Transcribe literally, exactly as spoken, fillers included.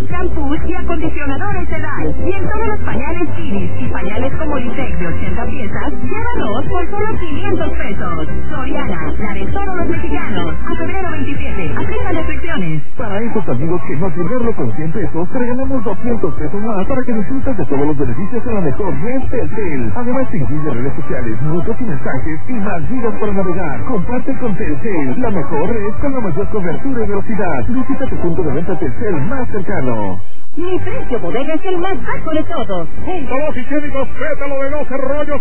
shampoos y acondicionadores Sedal. Y en todos los pañales Iris y pañales como Litec de ochenta piezas, llévalos por solo quinientos pesos. Soriana, la de todos los mexicanos. A febrero veintisiete. Aplica restricciones. Para esos amigos que no tenerlo con cien pesos, te regalamos doscientos pesos más para que disfrutes de todos los beneficios en la mejor red Telcel. Además, te incluye redes sociales, minutos y mensajes y más gigas para navegar. Comparte con Telcel, la mejor red con la mayor cobertura y velocidad. Visita tu punto de venta Telcel más cercano. Mi precio bodega es el más bajo de todos. Junto a los higiénicos, pétalo de doce rollos